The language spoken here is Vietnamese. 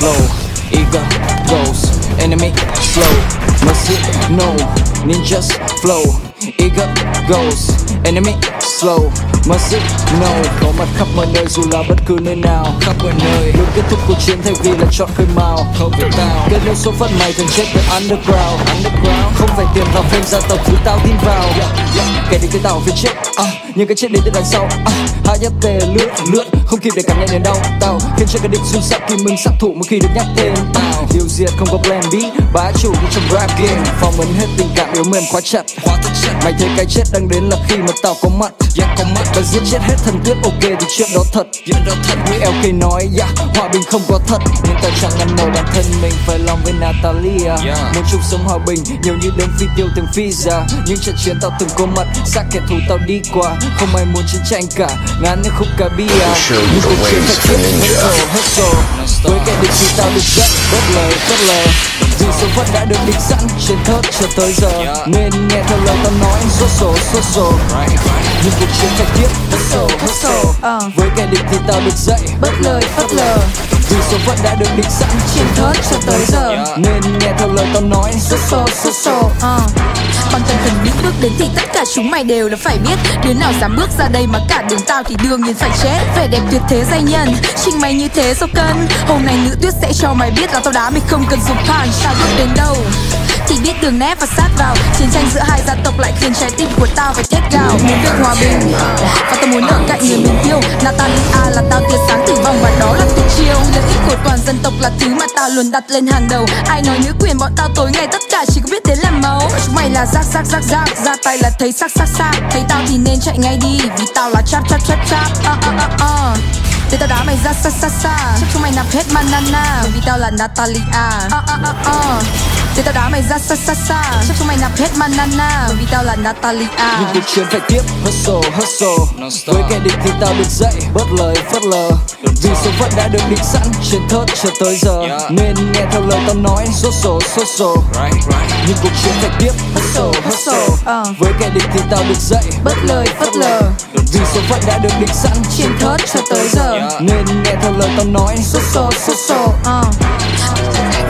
flow. Eager goes, enemy slow. Mercy, no, ninjas flow. Eager goes, enemy slow. Mercy, no. Có mặt khắp mọi nơi dù là bất cứ nơi nào. Khắp mọi nơi luôn kết thúc cuộc chiến thay vì là chọn khơi mào. Không phải tao kết nối số phận mày thường chết với underground. Không phải tiền vào fame gia tộc thứ tao tin vào. Kẻ địch tới tao phía trước, nhưng cái chết đến từ đằng sau. Hai nhát tề lướt không kịp để cảm nhận đến đau. Tao khiến cho cái địch run sợ khi mình sát thủ mỗi khi được nhắc tên tao. Điều diệt không có plan B, bá chủ như trong rap game. Phong ấn hết tình cảm yếu mềm khóa chặt. Mày thấy cái chết đang đến là khi mà tao có mặt. Và giết chết hết thần tuyết, ok thì chuyện đó thật. Như LK nói, hòa bình không có thật. Nhưng tao chẳng ngăn nổi bản thân mình phải lòng với Natalia. Muốn chung sống hòa bình, nhiều như đếm phi tiêu từng phi ra. Nhưng trận chiến tao từng có mặt, xác kẻ thù tao đi qua. Không ai muốn chiến tranh cả, ngán những khúc cà bia. Nhưng cuộc chiến phải chết, hết rồi. Với kẻ địch thì tao được dạy, bớt lời, phớt lờ. Vì số phận đã được định sẵn trên thớt cho tới giờ. Nên nghe theo lời tao nói, sốt sổ. Nhưng cuộc chiến phải tiếp, hustle. Với kẻ địch thì tao được dạy, bớt lời, phớt lờ. Vì số phận đã được định sẵn trên thớt cho tới giờ. Nên nghe theo lời tao nói, sốt sổ. Còn cần những bước đến thì tất cả chúng mày đều là phải biết. Đứa nào dám bước ra đây mà cản đường tao thì đương nhiên phải chết. Vẻ đẹp tuyệt thế giai nhân, trình mày như thế sao cân. Hôm nay nữ tuyết sẽ cho mày biết là tao đá mày không cần dùng punch. Tao bước đến đâu thì biết đường nép và sát vào. Chiến tranh giữa hai gia tộc lại khiến trái tim của tao phải thét gào. Muốn được hòa bình và tao muốn ở cạnh người mình yêu. Natalia là tao tia sáng tử vong và đó là tuyệt chiêu. Lợi ích của toàn dân tộc là thứ mà tao luôn đặt lên hàng đầu. Ai nói nữ quyền bọn tao tối ngày tất cả chỉ có biết đến làm mẫu. Chúng mày là rác ra tay là thấy xác. Thấy tao thì nên chạy ngay đi vì tao là chap. Để tao đá mày ra xa. Chắc chúng mày nạp hết manana vì tao là Natalia. Để tao đá mày ra xa. Chắc chúng mày nạp hết manana vì tao là Natalia. Nhưng cuộc chiến phải tiếp, hustle. Với kẻ địch thì tao được dạy, bớt lời, phớt lờ. Vì số phận đã được định sẵn trên thớt cho tới giờ. Nên nghe theo lời tao nói, sốt sổ. Nhưng cuộc chiến phải tiếp, hustle. Với kẻ địch thì tao được dạy, bớt lời, phớt lờ. Vì số phận đã được định sẵn trên thớt cho tới giờ. Nên nghe theo lời tao nói, sốt sổ.